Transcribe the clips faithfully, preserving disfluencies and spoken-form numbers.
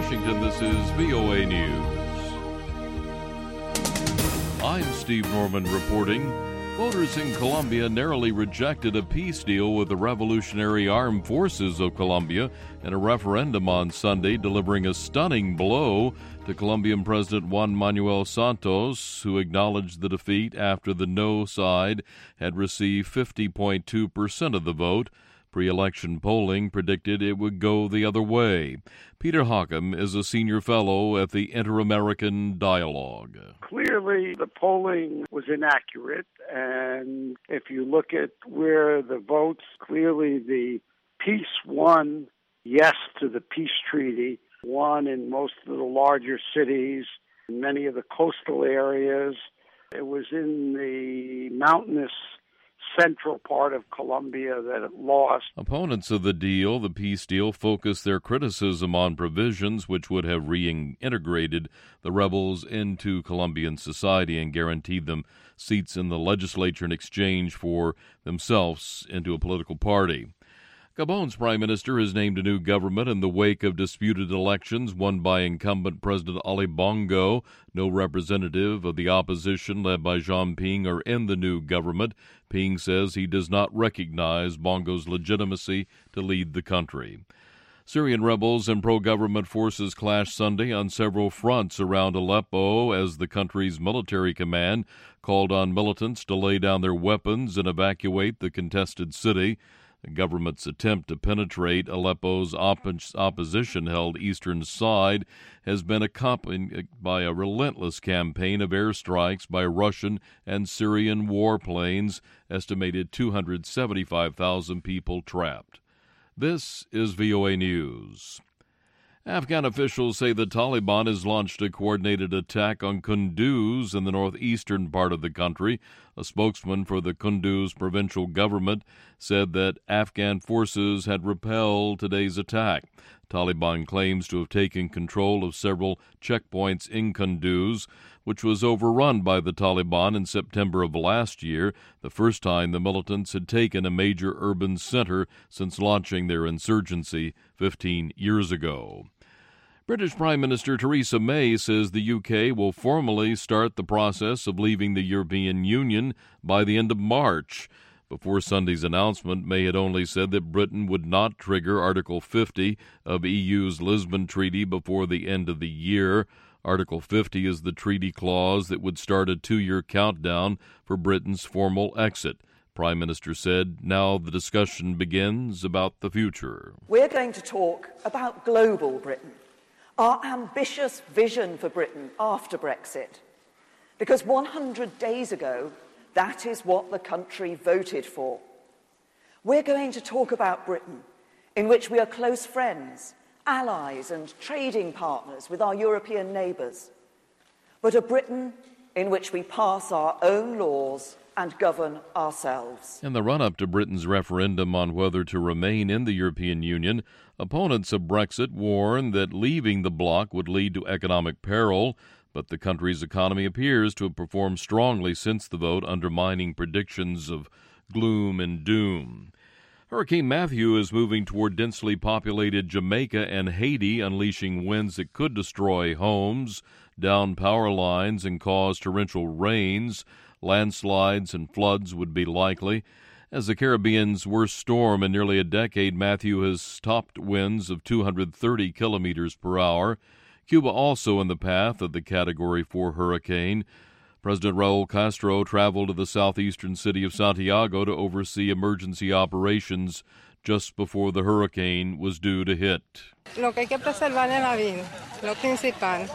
Washington, this is V O A News. I'm Steve Norman reporting. Voters in Colombia narrowly rejected a peace deal with the Revolutionary Armed Forces of Colombia in a referendum on Sunday, delivering a stunning blow to Colombian President Juan Manuel Santos, who acknowledged the defeat after the no side had received fifty point two percent of the vote. Pre-election polling predicted it would go the other way. Peter Hockham is a senior fellow at the Inter-American Dialogue. Clearly, the polling was inaccurate, and if you look at where the votes, clearly the peace won yes to the peace treaty, won in most of the larger cities, in many of the coastal areas. It was in the mountainous central part of Colombia that it lost. Opponents of the deal, the peace deal, focused their criticism on provisions which would have reintegrated the rebels into Colombian society and guaranteed them seats in the legislature in exchange for themselves into a political party. Gabon's prime minister has named a new government in the wake of disputed elections won by incumbent President Ali Bongo. No representative of the opposition, led by Jean Ping, are in the new government. Ping says he does not recognize Bongo's legitimacy to lead the country. Syrian rebels and pro-government forces clashed Sunday on several fronts around Aleppo as the country's military command called on militants to lay down their weapons and evacuate the contested city. The government's attempt to penetrate Aleppo's op- opposition-held eastern side has been accompanied by a relentless campaign of airstrikes by Russian and Syrian warplanes, estimated two hundred seventy-five thousand people trapped. This is V O A News. Afghan officials say the Taliban has launched a coordinated attack on Kunduz in the northeastern part of the country. A spokesman for the Kunduz provincial government said that Afghan forces had repelled today's attack. Taliban claims to have taken control of several checkpoints in Kunduz, which was overrun by the Taliban in September of last year, the first time the militants had taken a major urban center since launching their insurgency fifteen years ago. British Prime Minister Theresa May says the U K will formally start the process of leaving the European Union by the end of March. Before Sunday's announcement, May had only said that Britain would not trigger Article fifty of E U's Lisbon Treaty before the end of the year. Article fifty is the treaty clause that would start a two-year countdown for Britain's formal exit. Prime Minister said, now the discussion begins about the future. We're going to talk about global Britain, our ambitious vision for Britain after Brexit. Because one hundred days ago, that is what the country voted for. We're going to talk about Britain, in which we are close friends, allies and trading partners with our European neighbours, but a Britain in which we pass our own laws and govern ourselves. In the run-up to Britain's referendum on whether to remain in the European Union, opponents of Brexit warn that leaving the bloc would lead to economic peril, but the country's economy appears to have performed strongly since the vote, undermining predictions of gloom and doom. Hurricane Matthew is moving toward densely populated Jamaica and Haiti, unleashing winds that could destroy homes, down power lines, and cause torrential rains. Landslides and floods would be likely. As the Caribbean's worst storm in nearly a decade, Matthew has topped winds of two hundred thirty kilometers per hour. Cuba also in the path of the Category four hurricane. President Raul Castro traveled to the southeastern city of Santiago to oversee emergency operations just before the hurricane was due to hit. Lo que hay que preservar es la vida, lo principal.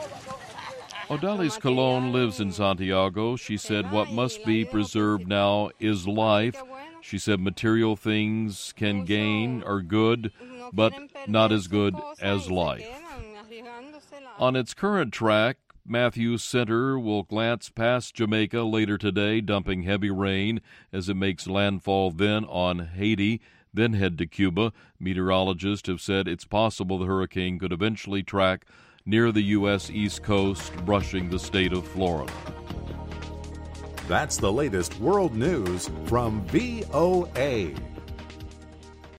Odalis Colon lives in Santiago. She said what must be preserved now is life. She said material things can gain are good, but not as good as life. On its current track, Matthews Center will glance past Jamaica later today, dumping heavy rain as it makes landfall then on Haiti, then head to Cuba. Meteorologists have said it's possible the hurricane could eventually track near the U S East Coast, brushing the state of Florida. That's the latest world news from V O A.